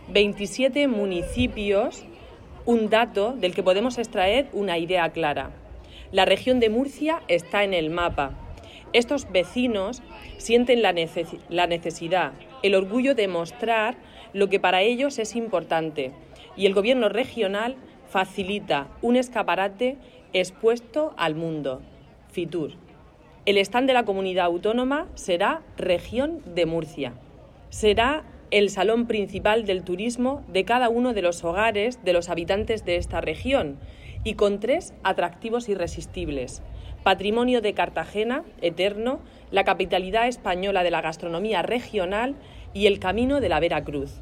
27 municipios, un dato del que podemos extraer una idea clara. La región de Murcia está en el mapa. Estos vecinos sienten la necesidad, el orgullo de mostrar lo que para ellos es importante, y el gobierno regional facilita un escaparate expuesto al mundo. Fitur. El stand de la comunidad autónoma será Región de Murcia. Será el salón principal del turismo de cada uno de los hogares de los habitantes de esta región y con 3 atractivos irresistibles: Patrimonio de Cartagena, eterno, la capitalidad española de la gastronomía regional y el Camino de la Vera Cruz.